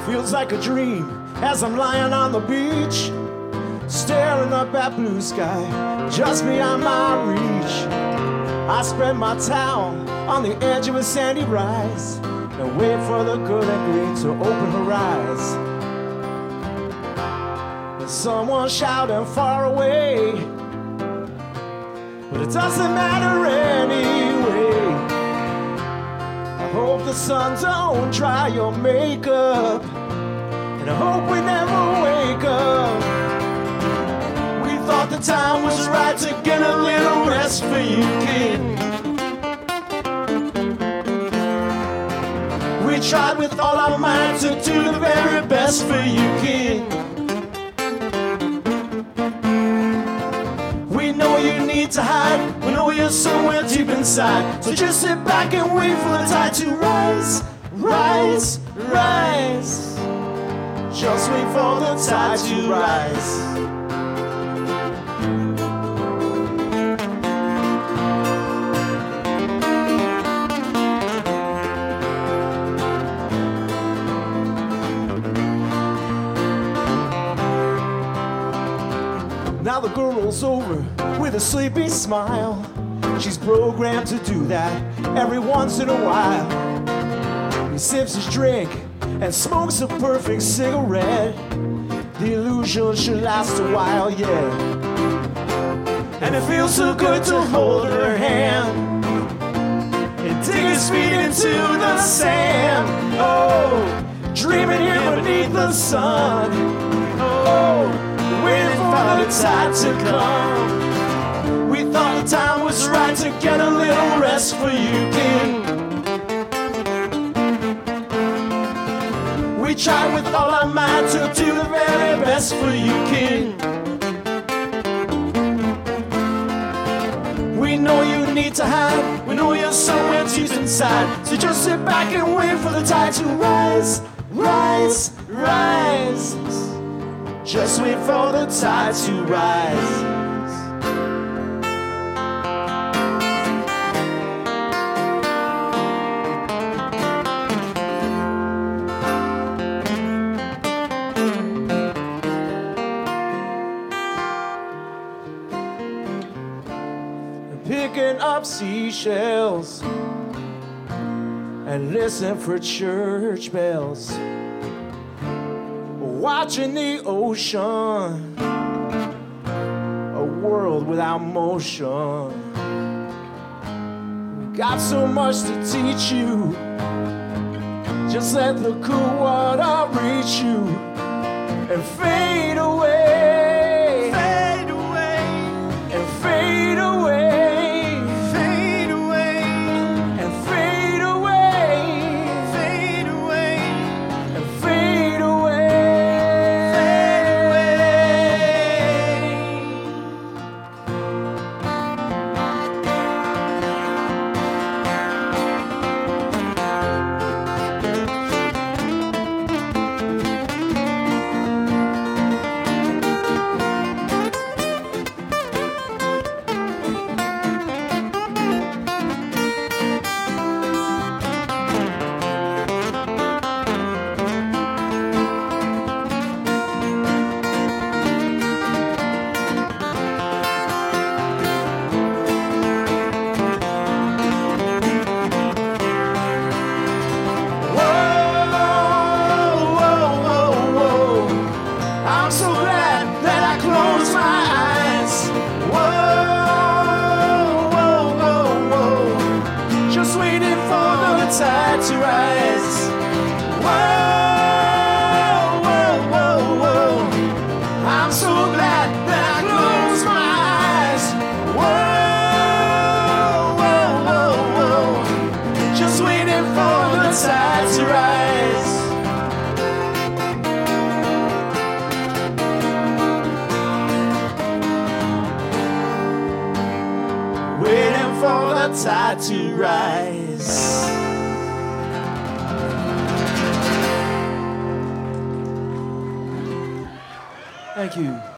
feels like a dream as I'm lying on the beach, staring up at blue sky just beyond my reach. I spread my towel on the edge of a sandy rise and wait for the girl in green to open her eyes. There's someone shouting far away, but it doesn't matter anyway. I hope the sun don't dry your makeup, and I hope we never wake up. We thought the time was right to get a little rest for you, kid. We tried with all our might to do the very best for you, kid. We know you need to hide, we know you're somewhere deep inside. So just sit back and wait for the tide to rise, rise, rise. Just wait for the tide to rise. Now the girl rolls over with a sleepy smile. She's programmed to do that every once in a while. He sips his drink and smokes a perfect cigarette. The illusion should last a while, yeah. And it feels so good to hold her hand and dig his feet into the sand. Oh, dreaming here beneath the sun. Oh, waiting for the tide to come. We thought the time was right to get a little rest for you, kid. We tried with all our might to do the very best for you, kid. We know you need to hide, we know you're somewhere deep inside. So just sit back and wait for the tide to rise, rise, rise. Just wait for the tide to rise. Picking up seashells and listen for church bells, watching the ocean, a world without motion. Got so much to teach you, just let the cool water reach you and fade away, fade away, and fade away. Tide to rise. Whoa, whoa, whoa, whoa. I'm so glad that I closed my eyes. Whoa, whoa, whoa, whoa. Just waiting for the tide to rise. Waiting for the tide to rise. Thank you.